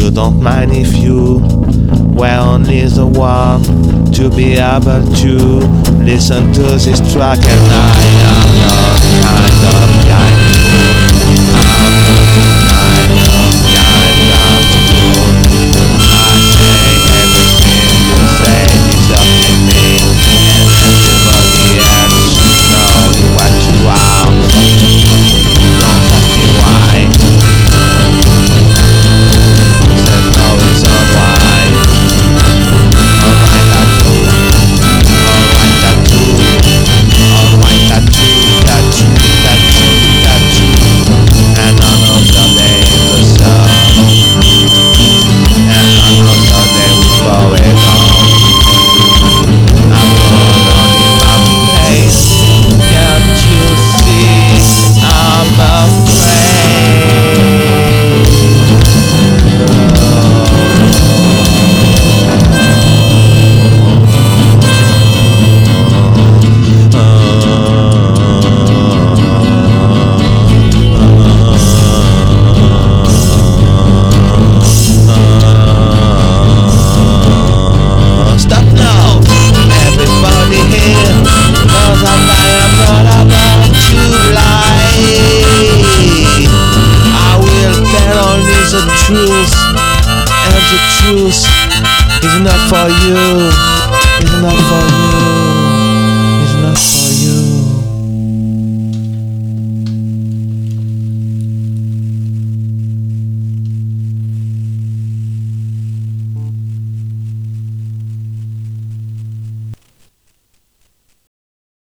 you don't mind if you were only the one to be able to listen to this track. And I am not kind of guy. I'm not the kind of fool. I say everything you say is up to me, and everybody else knows what you are. Don't ask me why. There's no reason why. Alright, that too. Alright, that too. Alright, that too. That too. That too. That too. And another day in the sun. And another day we go it on. I'm going in my place. Can't you see I'm afraid? Stop now! Everybody here knows that I am not about to lie. I will tell only the truth, and the truth is not for you, is not for you.